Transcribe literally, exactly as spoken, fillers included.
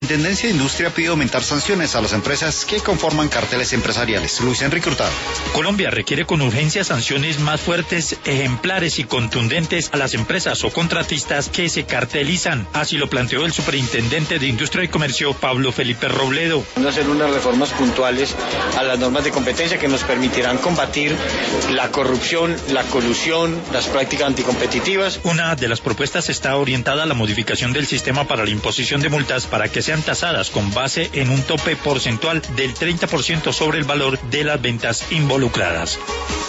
Superintendencia de Industria pide aumentar sanciones a las empresas que conforman carteles empresariales. Luis Enrique Hurtado. Colombia requiere con urgencia sanciones más fuertes, ejemplares y contundentes a las empresas o contratistas que se cartelizan. Así lo planteó el Superintendente de Industria y Comercio, Pablo Felipe Robledo. Hacer unas reformas puntuales a las normas de competencia que nos permitirán combatir la corrupción, la colusión, las prácticas anticompetitivas. Una de las propuestas está orientada a la modificación del sistema para la imposición de multas para que sean tasadas con base en un tope porcentual del treinta por ciento sobre el valor de las ventas involucradas.